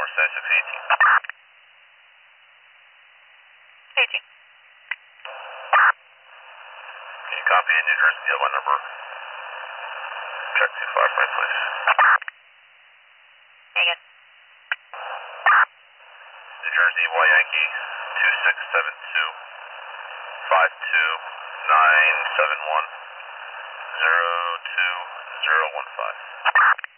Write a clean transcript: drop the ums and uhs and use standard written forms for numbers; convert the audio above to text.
Baltimore 7618. 18. Can you copy in New Jersey? You have my number. Check 255, please. Again. New Jersey, Y Yankee 2672 52971 02015.